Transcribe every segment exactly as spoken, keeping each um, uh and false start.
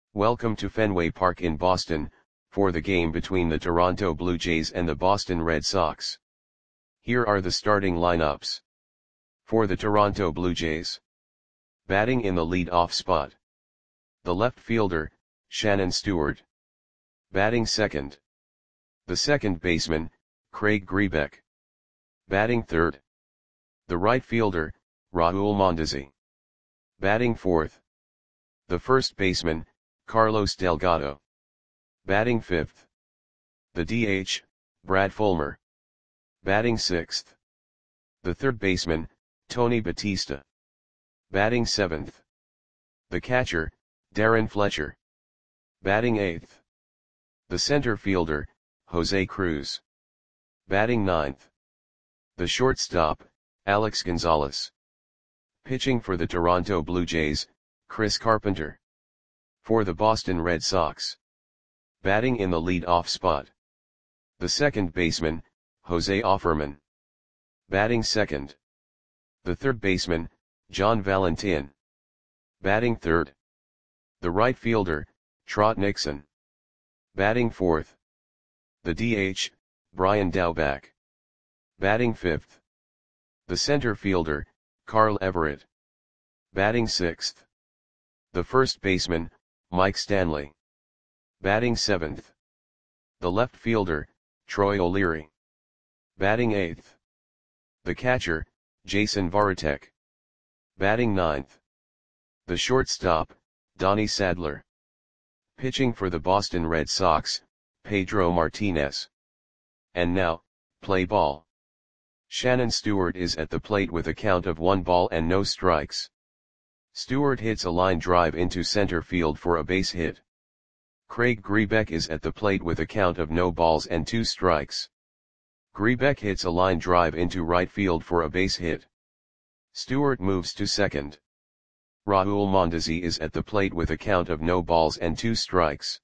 Welcome to Fenway Park in Boston, for the game between the Toronto Blue Jays and the Boston Red Sox. Here are the starting lineups. For the Toronto Blue Jays. Batting in the lead-off spot. The left fielder, Shannon Stewart. Batting second. The second baseman, Craig Grebeck. Batting third. The right fielder, Raul Mondesi. Batting fourth. The first baseman, Carlos Delgado. Batting fifth. The D H, Brad Fulmer. Batting sixth. The third baseman, Tony Batista. Batting seventh. The catcher, Darren Fletcher. Batting eighth. The center fielder, Jose Cruz. Batting ninth. The shortstop, Alex Gonzalez. Pitching for the Toronto Blue Jays, Chris Carpenter. For the Boston Red Sox. Batting in the lead-off spot. The second baseman, Jose Offerman. Batting second. The third baseman, John Valentin. Batting third. The right fielder, Trot Nixon. Batting fourth. The D H, Brian Daubach. Batting fifth. The center fielder, Carl Everett. Batting sixth. The first baseman, Mike Stanley. Batting seventh. The left fielder, Troy O'Leary. Batting eighth. The catcher, Jason Varitek. Batting ninth. The shortstop, Donnie Sadler. Pitching for the Boston Red Sox, Pedro Martinez. And now, play ball. Shannon Stewart is at the plate with a count of one ball and no strikes. Stewart hits a line drive into center field for a base hit. Craig Grebeck is at the plate with a count of no balls and two strikes. Grebeck hits a line drive into right field for a base hit. Stewart moves to second. Raul Mondesi is at the plate with a count of no balls and two strikes.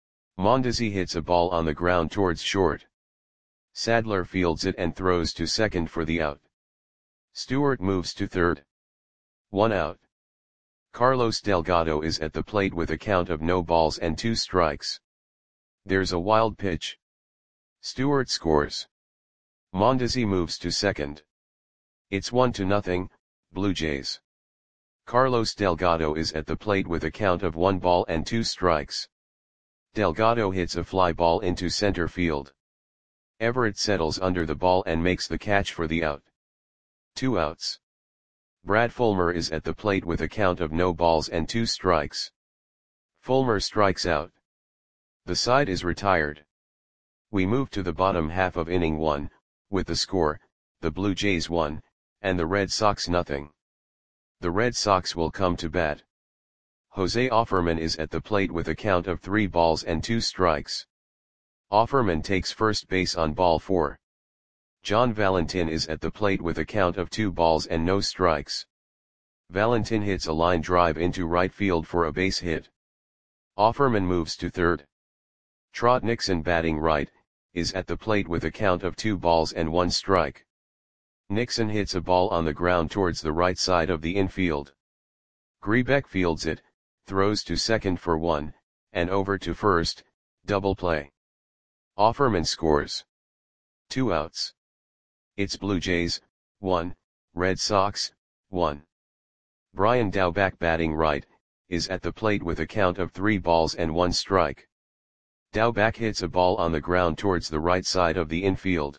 Mondesi hits a ball on the ground towards short. Sadler fields it and throws to second for the out. Stewart moves to third. One out. Carlos Delgado is at the plate with a count of no balls and two strikes. There's a wild pitch. Stewart scores. Mondesi moves to second. It's one to nothing, Blue Jays. Carlos Delgado is at the plate with a count of one ball and two strikes. Delgado hits a fly ball into center field. Everett settles under the ball and makes the catch for the out. Two outs. Brad Fulmer is at the plate with a count of no balls and two strikes. Fulmer strikes out. The side is retired. We move to the bottom half of inning one, with the score, the Blue Jays one, and the Red Sox nothing. The Red Sox will come to bat. Jose Offerman is at the plate with a count of three balls and two strikes. Offerman takes first base on ball four. John Valentin is at the plate with a count of two balls and no strikes. Valentin hits a line drive into right field for a base hit. Offerman moves to third. Trot Nixon, batting right, is at the plate with a count of two balls and one strike. Nixon hits a ball on the ground towards the right side of the infield. Grebeck fields it, throws to second for one, and over to first, double play. Offerman scores. Two outs. It's Blue Jays, one, Red Sox, one. Brian Daubach, batting right, is at the plate with a count of three balls and one strike. Daubach hits a ball on the ground towards the right side of the infield.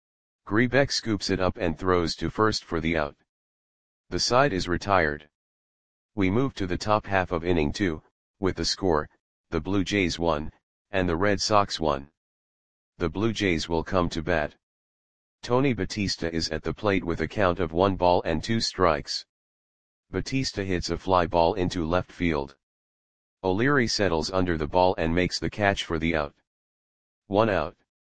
Grebeck scoops it up and throws to first for the out. The side is retired. We move to the top half of inning two, with the score, the Blue Jays one, and the Red Sox one. The Blue Jays will come to bat. Tony Batista is at the plate with a count of one ball and two strikes. Batista hits a fly ball into left field. O'Leary settles under the ball and makes the catch for the out. One out.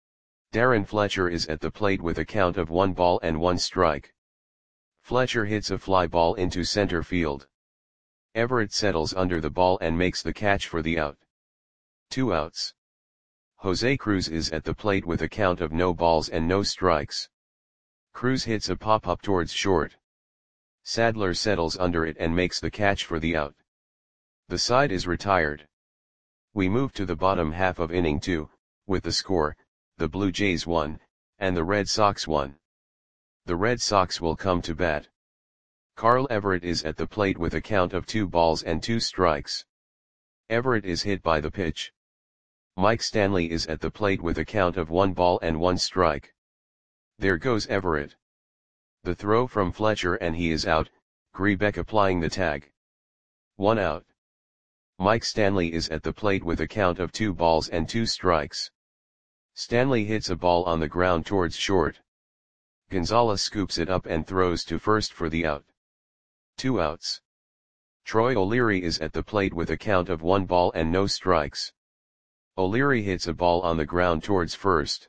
Darren Fletcher is at the plate with a count of one ball and one strike. Fletcher hits a fly ball into center field. Everett settles under the ball and makes the catch for the out. Two outs. Jose Cruz is at the plate with a count of no balls and no strikes. Cruz hits a pop-up towards short. Sadler settles under it and makes the catch for the out. The side is retired. We move to the bottom half of inning two, with the score, the Blue Jays one, and the Red Sox one. The Red Sox will come to bat. Carl Everett is at the plate with a count of two balls and two strikes. Everett is hit by the pitch. Mike Stanley is at the plate with a count of one ball and one strike. There goes Everett. The throw from Fletcher and he is out, Grebeck applying the tag. One out. Mike Stanley is at the plate with a count of two balls and two strikes. Stanley hits a ball on the ground towards short. Gonzalez scoops it up and throws to first for the out. Two outs. Troy O'Leary is at the plate with a count of one ball and no strikes. O'Leary hits a ball on the ground towards first.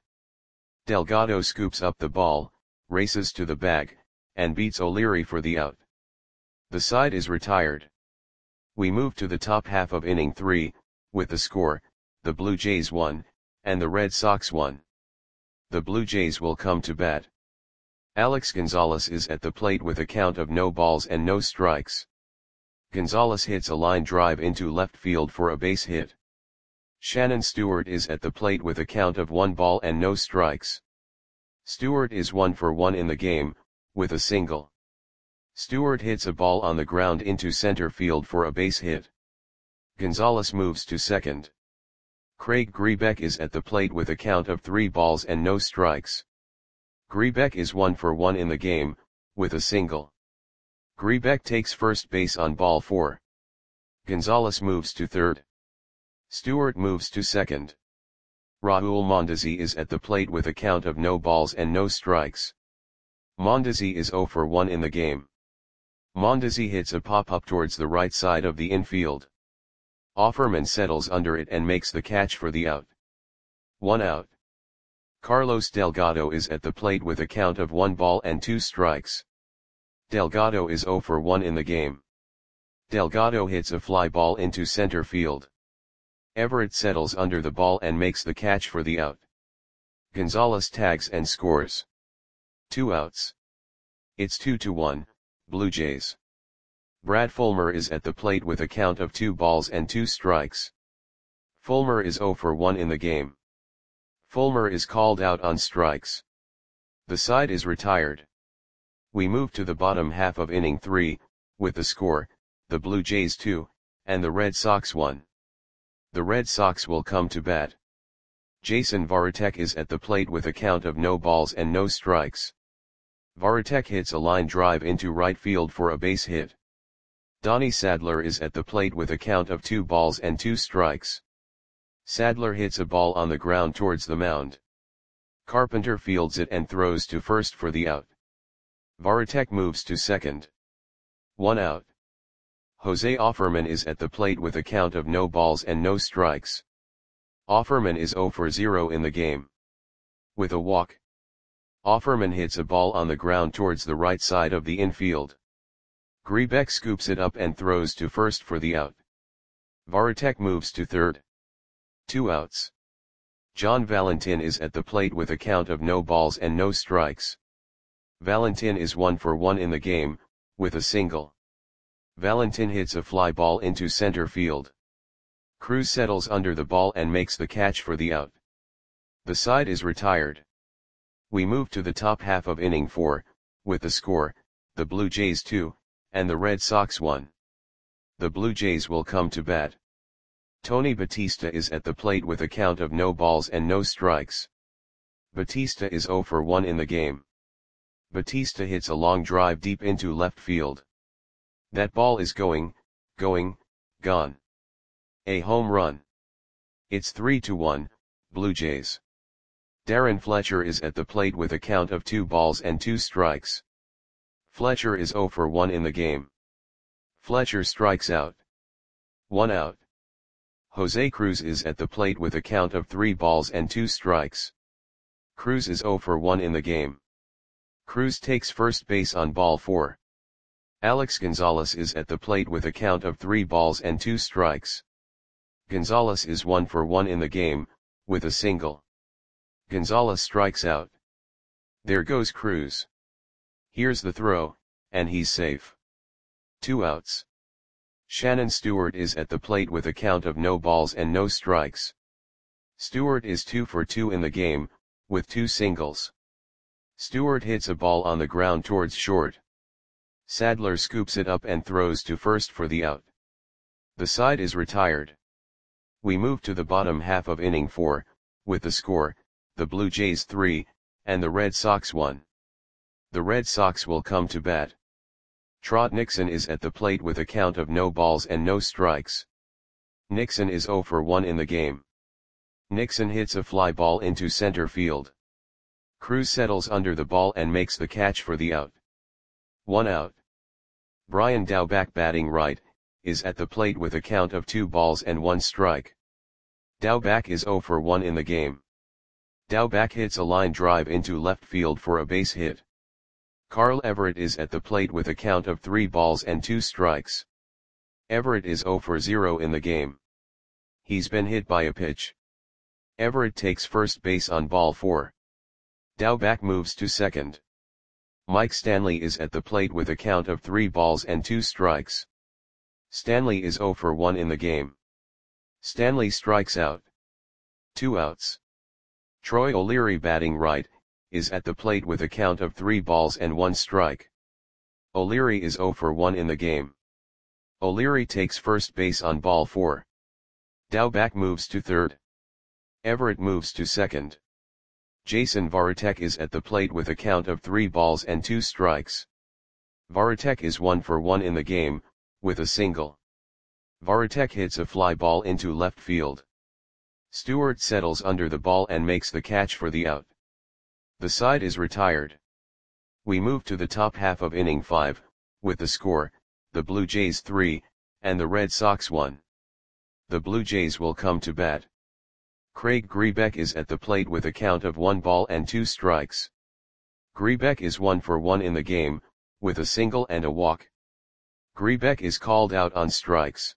Delgado scoops up the ball, races to the bag, and beats O'Leary for the out. The side is retired. We move to the top half of inning three, with the score, the Blue Jays one, and the Red Sox one. The Blue Jays will come to bat. Alex Gonzalez is at the plate with a count of no balls and no strikes. Gonzalez hits a line drive into left field for a base hit. Shannon Stewart is at the plate with a count of one ball and no strikes. Stewart is one for one in the game, with a single. Stewart hits a ball on the ground into center field for a base hit. Gonzalez moves to second. Craig Grebeck is at the plate with a count of three balls and no strikes. Grebeck is one for one in the game, with a single. Grebeck takes first base on ball four. Gonzalez moves to third. Stewart moves to second. Raul Mondesi is at the plate with a count of no balls and no strikes. Mondesi is zero for one in the game. Mondesi hits a pop-up towards the right side of the infield. Offerman settles under it and makes the catch for the out. One out. Carlos Delgado is at the plate with a count of one ball and two strikes. Delgado is zero for one in the game. Delgado hits a fly ball into center field. Everett settles under the ball and makes the catch for the out. Gonzalez tags and scores. Two outs. It's two to one, Blue Jays. Brad Fulmer is at the plate with a count of two balls and two strikes. Fulmer is zero for one in the game. Fulmer is called out on strikes. The side is retired. We move to the bottom half of inning three, with the score, the Blue Jays two, and the Red Sox one. The Red Sox will come to bat. Jason Varitek is at the plate with a count of no balls and no strikes. Varitek hits a line drive into right field for a base hit. Donnie Sadler is at the plate with a count of two balls and two strikes. Sadler hits a ball on the ground towards the mound. Carpenter fields it and throws to first for the out. Varitek moves to second. One out. Jose Offerman is at the plate with a count of no balls and no strikes. Offerman is zero for zero in the game. With a walk. Offerman hits a ball on the ground towards the right side of the infield. Grebeck scoops it up and throws to first for the out. Varitek moves to third. Two outs. John Valentin is at the plate with a count of no balls and no strikes. Valentin is one for one in the game, with a single. Valentin hits a fly ball into center field. Cruz settles under the ball and makes the catch for the out. The side is retired. We move to the top half of inning four, with the score, the Blue Jays two, and the Red Sox one. The Blue Jays will come to bat. Tony Batista is at the plate with a count of no balls and no strikes. Batista is zero for one in the game. Batista hits a long drive deep into left field. That ball is going, going, gone. A home run. It's three to one, Blue Jays. Darren Fletcher is at the plate with a count of two balls and two strikes. Fletcher is zero for one in the game. Fletcher strikes out. One out. Jose Cruz is at the plate with a count of three balls and two strikes. Cruz is zero for one in the game. Cruz takes first base on ball four. Alex Gonzalez is at the plate with a count of three balls and two strikes. Gonzalez is one for one in the game, with a single. Gonzalez strikes out. There goes Cruz. Here's the throw, and he's safe. Two outs. Shannon Stewart is at the plate with a count of no balls and no strikes. Stewart is two for two in the game, with two singles. Stewart hits a ball on the ground towards short. Sadler scoops it up and throws to first for the out. The side is retired. We move to the bottom half of inning four, with the score, the Blue Jays three, and the Red Sox one. The Red Sox will come to bat. Trot Nixon is at the plate with a count of no balls and no strikes. Nixon is zero for one in the game. Nixon hits a fly ball into center field. Cruz settles under the ball and makes the catch for the out. One out. Brian Daubach, batting right, is at the plate with a count of two balls and one strike. Daubach is zero for one in the game. Daubach hits a line drive into left field for a base hit. Carl Everett is at the plate with a count of three balls and two strikes. Everett is zero for zero in the game. He's been hit by a pitch. Everett takes first base on ball four. Daubach moves to second. Mike Stanley is at the plate with a count of three balls and two strikes. Stanley is zero for one in the game. Stanley strikes out. Two outs. Troy O'Leary, batting right, is at the plate with a count of three balls and one strike. O'Leary is zero for one in the game. O'Leary takes first base on ball four. Daubach moves to third. Everett moves to second. Jason Varitek is at the plate with a count of three balls and two strikes. Varitek is one for one in the game, with a single. Varitek hits a fly ball into left field. Stewart settles under the ball and makes the catch for the out. The side is retired. We move to the top half of inning five, with the score, the Blue Jays three, and the Red Sox one. The Blue Jays will come to bat. Craig Grebeck is at the plate with a count of one ball and two strikes. Grebeck is one for one in the game, with a single and a walk. Grebeck is called out on strikes.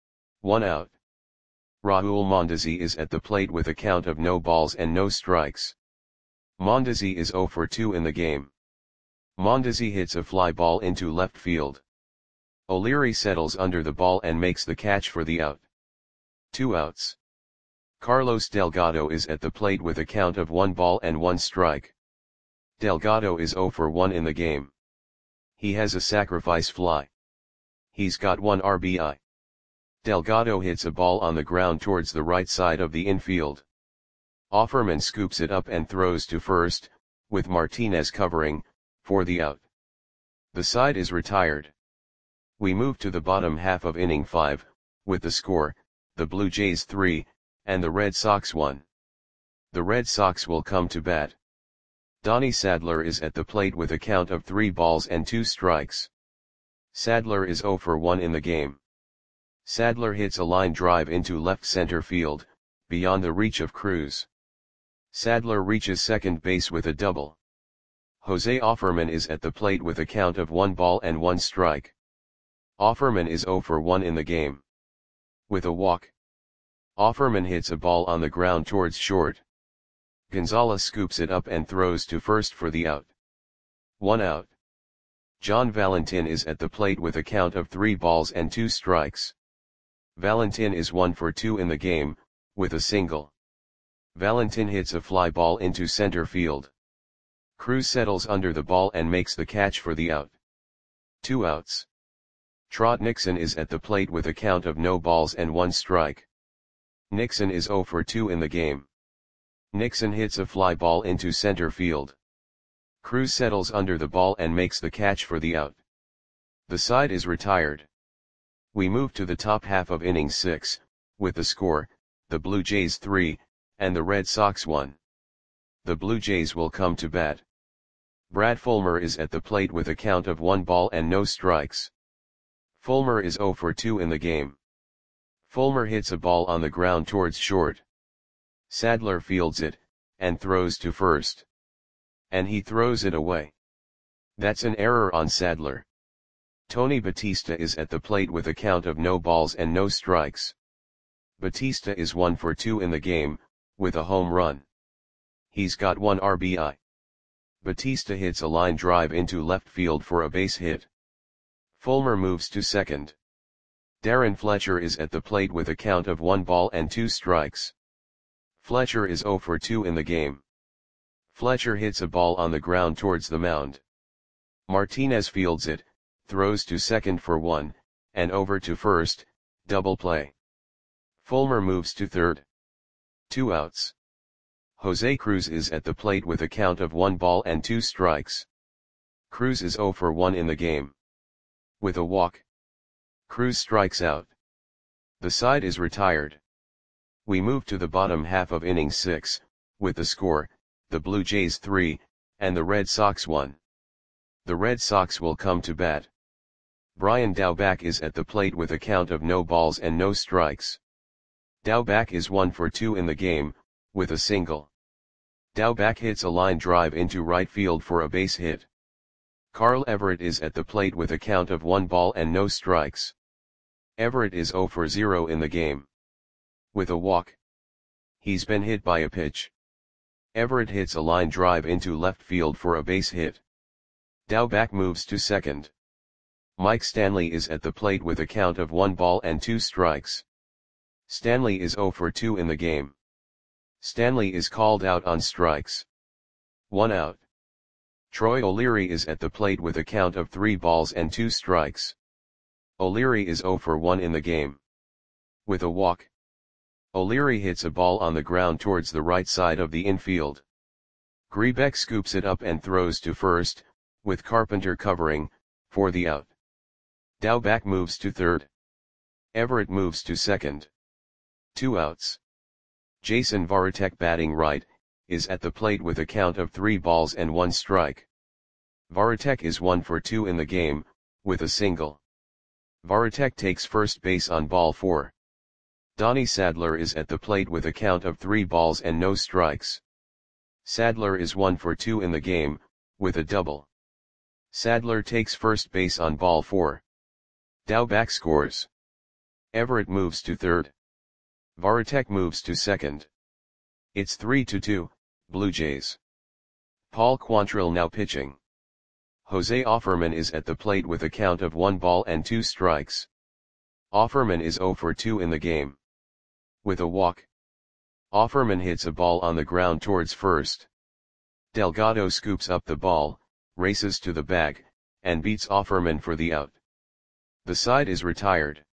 One out. Raul Mondesi is at the plate with a count of no balls and no strikes. Mondesi is zero for two in the game. Mondesi hits a fly ball into left field. O'Leary settles under the ball and makes the catch for the out. Two outs. Carlos Delgado is at the plate with a count of one ball and one strike. Delgado is zero for one in the game. He has a sacrifice fly. He's got one R B I. Delgado hits a ball on the ground towards the right side of the infield. Offerman scoops it up and throws to first, with Martinez covering, for the out. The side is retired. We move to the bottom half of inning five, with the score, the Blue Jays three, and the Red Sox one. The Red Sox will come to bat. Donnie Sadler is at the plate with a count of three balls and two strikes. Sadler is zero for one in the game. Sadler hits a line drive into left center field, beyond the reach of Cruz. Sadler reaches second base with a double. Jose Offerman is at the plate with a count of one ball and one strike. Offerman is zero for one in the game. With a walk. Offerman hits a ball on the ground towards short. Gonzalez scoops it up and throws to first for the out. One out. John Valentin is at the plate with a count of three balls and two strikes. Valentin is one for two in the game, with a single. Valentin hits a fly ball into center field. Cruz settles under the ball and makes the catch for the out. Two outs. Trot Nixon is at the plate with a count of no balls and one strike. Nixon is zero for two in the game. Nixon hits a fly ball into center field. Cruz settles under the ball and makes the catch for the out. The side is retired. We move to the top half of inning six, with the score, the Blue Jays three, and the Red Sox one. The Blue Jays will come to bat. Brad Fulmer is at the plate with a count of one ball and no strikes. Fulmer is zero for two in the game. Fulmer hits a ball on the ground towards short. Sadler fields it, and throws to first. And he throws it away. That's an error on Sadler. Tony Batista is at the plate with a count of no balls and no strikes. Batista is one for two in the game, with a home run. He's got one R B I. Batista hits a line drive into left field for a base hit. Fulmer moves to second. Darren Fletcher is at the plate with a count of one ball and two strikes. Fletcher is zero for two in the game. Fletcher hits a ball on the ground towards the mound. Martinez fields it, throws to second for one, and over to first, double play. Fulmer moves to third. Two outs. Jose Cruz is at the plate with a count of one ball and two strikes. Cruz is zero for one in the game. With a walk, Cruz strikes out. The side is retired. We move to the bottom half of inning six, with the score, the Blue Jays three, and the Red Sox one. The Red Sox will come to bat. Brian Daubach is at the plate with a count of no balls and no strikes. Daubach is one for two in the game, with a single. Daubach hits a line drive into right field for a base hit. Carl Everett is at the plate with a count of one ball and no strikes. Everett is zero for zero in the game. With a walk. He's been hit by a pitch. Everett hits a line drive into left field for a base hit. Daubach moves to second. Mike Stanley is at the plate with a count of one ball and two strikes. Stanley is zero for two in the game. Stanley is called out on strikes. One out. Troy O'Leary is at the plate with a count of three balls and two strikes. O'Leary is zero for one in the game. With a walk. O'Leary hits a ball on the ground towards the right side of the infield. Grebeck scoops it up and throws to first, with Carpenter covering, for the out. Daubach moves to third. Everett moves to second. Two outs. Jason Varitek, batting right, is at the plate with a count of three balls and one strike. Varitek is one for two in the game, with a single. Varitek takes first base on ball four. Donnie Sadler is at the plate with a count of three balls and no strikes. Sadler is one for two in the game, with a double. Sadler takes first base on ball four. Daubach scores. Everett moves to third. Varitek moves to second. It's three to two, Blue Jays. Paul Quantrill now pitching. Jose Offerman is at the plate with a count of one ball and two strikes. Offerman is zero for two in the game. With a walk. Offerman hits a ball on the ground towards first. Delgado scoops up the ball, races to the bag, and beats Offerman for the out. The side is retired.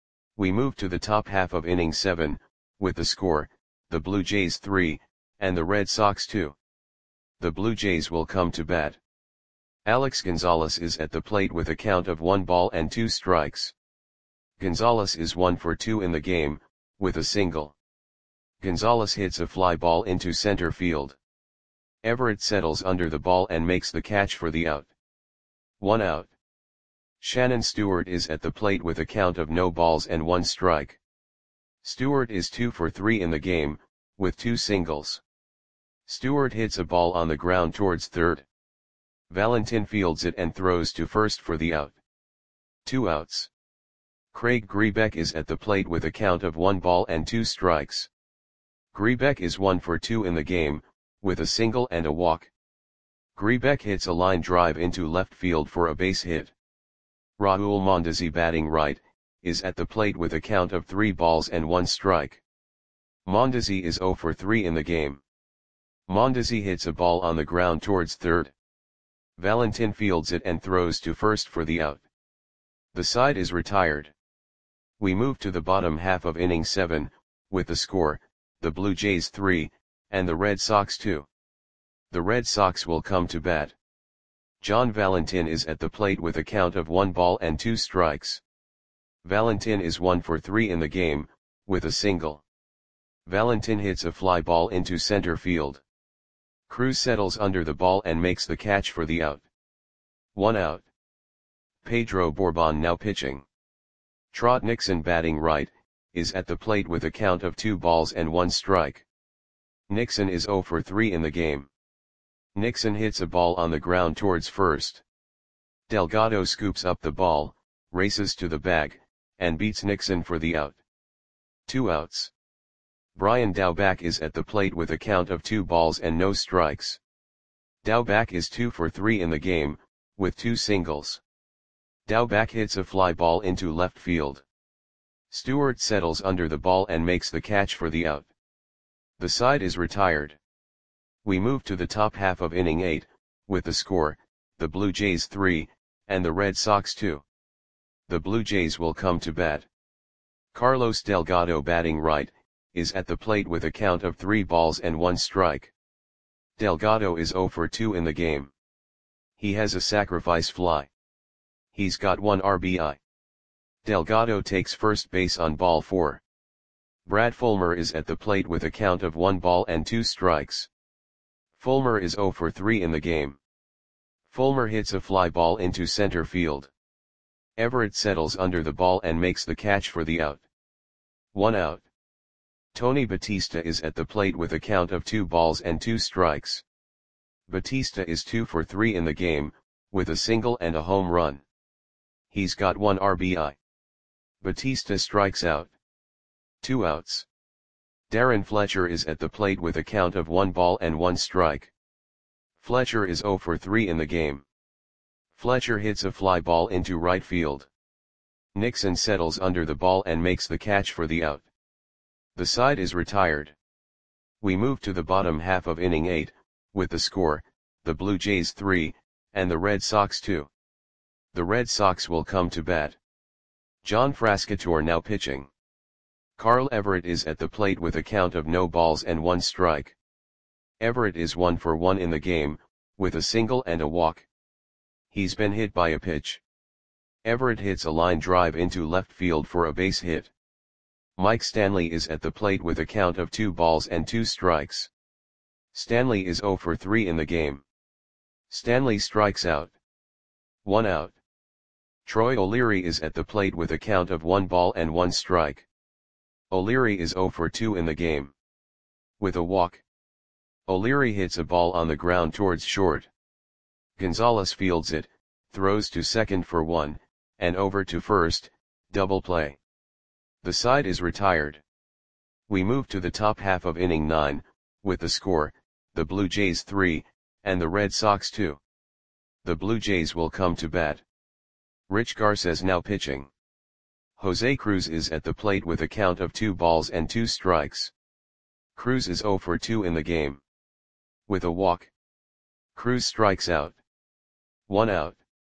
We move to the top half of inning seven, with the score, the Blue Jays three, and the Red Sox two. The Blue Jays will come to bat. Alex Gonzalez is at the plate with a count of one ball and two strikes. Gonzalez is one for two in the game, with a single. Gonzalez hits a fly ball into center field. Everett settles under the ball and makes the catch for the out. One out. Shannon Stewart is at the plate with a count of no balls and one strike. Stewart is two for three in the game, with two singles. Stewart hits a ball on the ground towards third. Valentin fields it and throws to first for the out. Two outs. Craig Grebeck is at the plate with a count of one ball and two strikes. Grebeck is one for two in the game, with a single and a walk. Grebeck hits a line drive into left field for a base hit. Raul Mondesi, batting right, is at the plate with a count of three balls and one strike. Mondesi is zero for three in the game. Mondesi hits a ball on the ground towards third. Valentin fields it and throws to first for the out. The side is retired. We move to the bottom half of inning seven, with the score, the Blue Jays three, and the Red Sox two. The Red Sox will come to bat. John Valentin is at the plate with a count of one ball and two strikes. Valentin is one for three in the game, with a single. Valentin hits a fly ball into center field. Cruz settles under the ball and makes the catch for the out. One out. Pedro Bourbon now pitching. Trot Nixon, batting right, is at the plate with a count of two balls and one strike. Nixon is zero for three in the game. Nixon hits a ball on the ground towards first. Delgado scoops up the ball, races to the bag, and beats Nixon for the out. Two outs. Brian Daubach is at the plate with a count of two balls and no strikes. Daubach is two for three in the game, with two singles. Daubach hits a fly ball into left field. Stewart settles under the ball and makes the catch for the out. The side is retired. We move to the top half of inning eight, with the score, the Blue Jays three, and the Red Sox two. The Blue Jays will come to bat. Carlos Delgado, batting right, is at the plate with a count of three balls and one strike. Delgado is oh for two in the game. He has a sacrifice fly. He's got one R B I. Delgado takes first base on ball four. Brad Fulmer is at the plate with a count of one ball and two strikes. Fulmer is oh for three in the game. Fulmer hits a fly ball into center field. Everett settles under the ball and makes the catch for the out. One out. Tony Batista is at the plate with a count of two balls and two strikes. Batista is two for three in the game, with a single and a home run. He's got one R B I. Batista strikes out. Two outs. Darren Fletcher is at the plate with a count of one ball and one strike. Fletcher is oh for three in the game. Fletcher hits a fly ball into right field. Nixon settles under the ball and makes the catch for the out. The side is retired. We move to the bottom half of inning eight, with the score, the Blue Jays three, and the Red Sox two. The Red Sox will come to bat. John Frascatore now pitching. Carl Everett is at the plate with a count of no balls and one strike. Everett is one for one in the game, with a single and a walk. He's been hit by a pitch. Everett hits a line drive into left field for a base hit. Mike Stanley is at the plate with a count of two balls and two strikes. Stanley is oh for three in the game. Stanley strikes out. One out. Troy O'Leary is at the plate with a count of one ball and one strike. O'Leary is oh for two in the game. With a walk. O'Leary hits a ball on the ground towards short. Gonzalez fields it, throws to second for one, and over to first, double play. The side is retired. We move to the top half of inning nine, with the score, the Blue Jays three, and the Red Sox two. The Blue Jays will come to bat. Rich Garces now pitching. Jose Cruz is at the plate with a count of two balls and two strikes. Cruz is oh for two in the game. With a walk. Cruz strikes out. One out.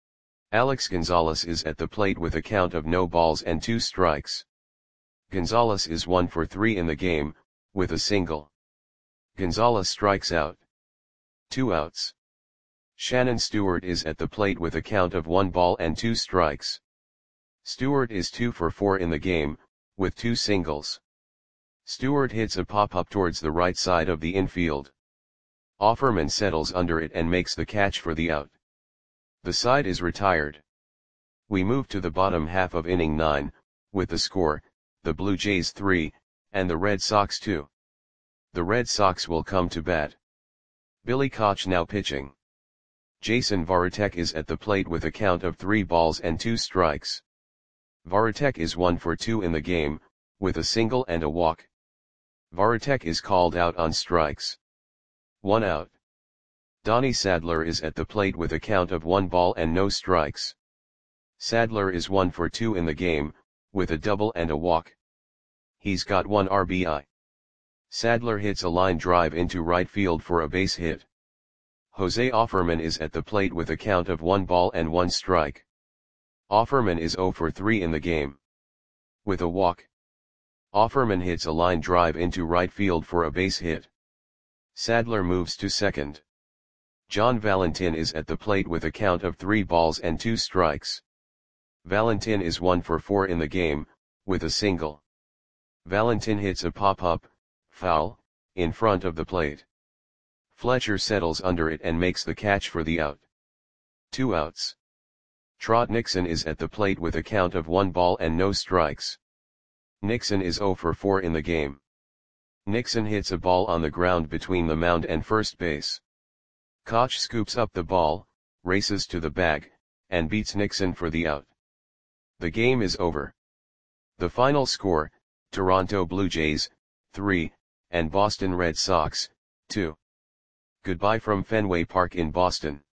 Alex Gonzalez is at the plate with a count of no balls and two strikes. Gonzalez is one for three in the game, with a single. Gonzalez strikes out. Two outs. Shannon Stewart is at the plate with a count of one ball and two strikes. Stewart is two for four in the game, with two singles. Stewart hits a pop-up towards the right side of the infield. Offerman settles under it and makes the catch for the out. The side is retired. We move to the bottom half of inning nine, with the score, the Blue Jays three, and the Red Sox two. The Red Sox will come to bat. Billy Koch now pitching. Jason Varitek is at the plate with a count of three balls and two strikes. Varitek is one for two in the game, with a single and a walk. Varitek is called out on strikes. One out. Donnie Sadler is at the plate with a count of one ball and no strikes. Sadler is one for two in the game, with a double and a walk. He's got one R B I. Sadler hits a line drive into right field for a base hit. Jose Offerman is at the plate with a count of one ball and one strike. Offerman is oh for three in the game. With a walk. Offerman hits a line drive into right field for a base hit. Sadler moves to second. John Valentin is at the plate with a count of three balls and two strikes. Valentin is one for four in the game, with a single. Valentin hits a pop-up, foul, in front of the plate. Fletcher settles under it and makes the catch for the out. Two outs. Trot Nixon is at the plate with a count of one ball and no strikes. Nixon is oh for four in the game. Nixon hits a ball on the ground between the mound and first base. Koch scoops up the ball, races to the bag, and beats Nixon for the out. The game is over. The final score, Toronto Blue Jays, three, and Boston Red Sox, two. Goodbye from Fenway Park in Boston.